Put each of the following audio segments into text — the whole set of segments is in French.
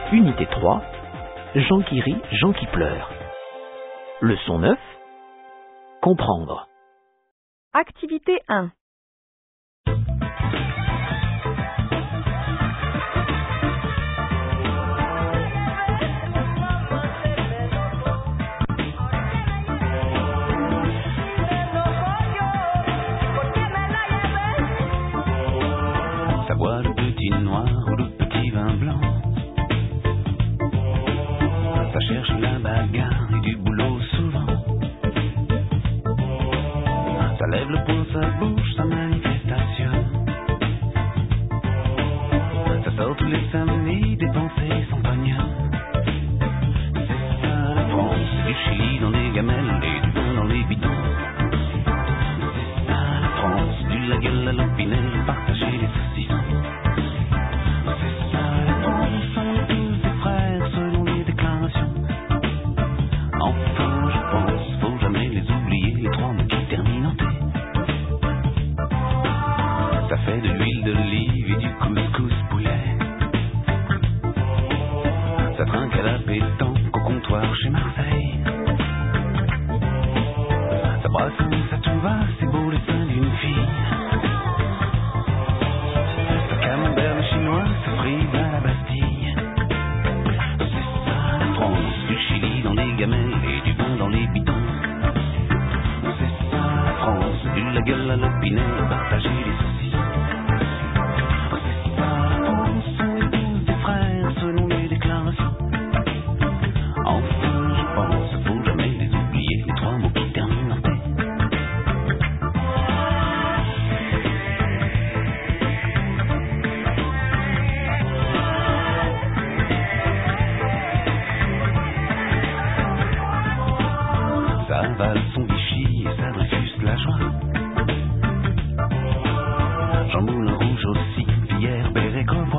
Unité 3, Jean qui rit, Jean qui pleure. Leçon 9, comprendre. Activité 1. Ça boit le petit noir ou le petit vin blanc. Ça cherche la bagarre et du boulot souvent. Ça lève le poing, ça bouge, ça manifestation. Ça sort tous les samedis, dépenser son pognon. C'est ça la France, du Chili dans les gamelles et du vin dans les bidons. C'est ça la France, du la gueule à l'opinel, partager les saucissons. C'est ça la France, on est tous des frères selon les déclarations. Enfin je pense, faut jamais les oublier, les trois mots qui terminent en T. Ça fait de l'huile d'olive et du couscous poulet. Ça trinque à la pétanque au comptoir chez Marseille. Ça brasse, ça tout va, c'est beau le sein d'une fille. Ça camembert le chinois, ça frise à la Bastille. C'est ça la France, du Chili dans les gamelles et du vin dans les bidons. C'est ça la France, du la gueule à l'opinel, partager les saucissons. C'est ça la France, on est tous des frères selon les déclarations. Enfin je pense, faut jamais les oublier, les trois mots qui terminent en T. Ça avale son Vichy et ça Dreyfus la joie. Jean Moulin Rouge aussi, Pierre Bérégovoy.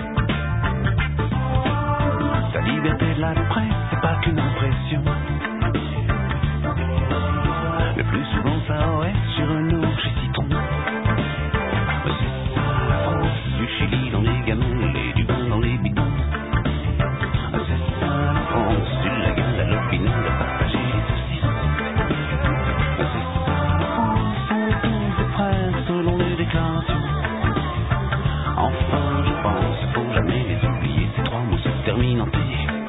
Sa liberté de la presse, c'est pas qu'une impression. Le plus souvent ça OS sur Renault chez Citron. C'est ça la France, du Chili dans les gamelles et du vin dans les bidons. C'est ça la France, du la gueule à l'opinel, de partager les saucissons. C'est ça la France, on est tous des frères selon les déclarations. Enfin je pense, faut jamais les oublier, ces trois mots se terminent en T.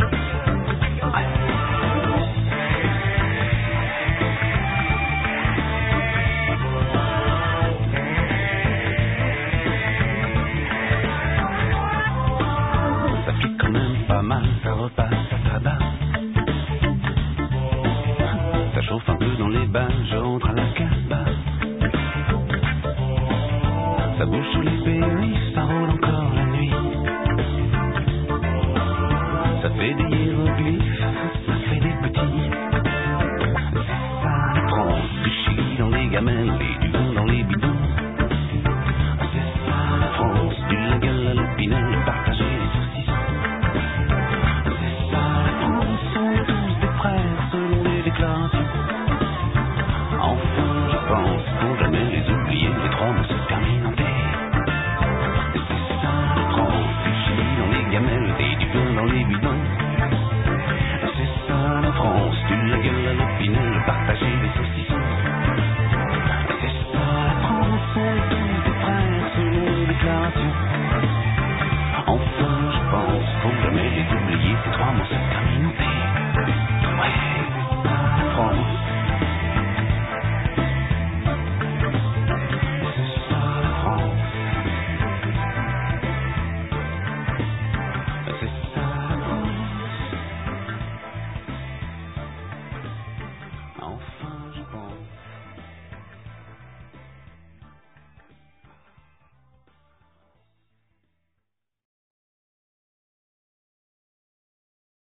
Ça pique quand même pas mal, ça repasse, ça tabac. Ça chauffe un peu dans les bains, je rentre à la Casbah. Ça bouge sous les périphes', ça roule encore la nuit. Ça fait des hiéroglyphes, ça fait des petits. C'est ça la France, du Chili dans les gamelles et du vin dans les bidons. C'est ça la France, du la gueule à l'opinel, partager les saucissons. C'est ça la France, on est tous des frères selon les déclarations. Enfin je pense, faut jamais les oublier, les trois mots se terminent en T. C'est ça la France, du Chili dans les gamelles et du vin dans les bidons.